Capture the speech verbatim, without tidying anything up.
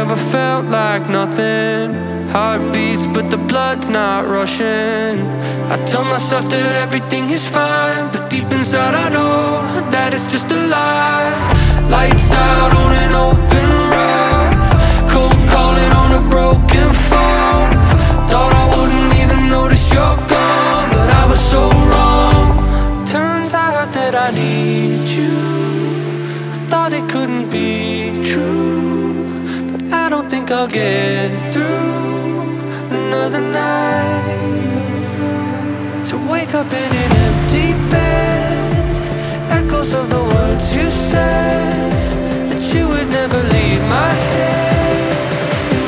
ever felt like nothing. Heart beats but the blood's not rushing. I tell myself that everything is fine, but deep inside I know that it's just a lie. Lights out on an open road, cold calling on a broken phone. Thought I wouldn't even notice you're gone, but I was so wrong. Turns out that I need you. I thought it couldn't be true, but I don't think I'll get through another night. So wake up and it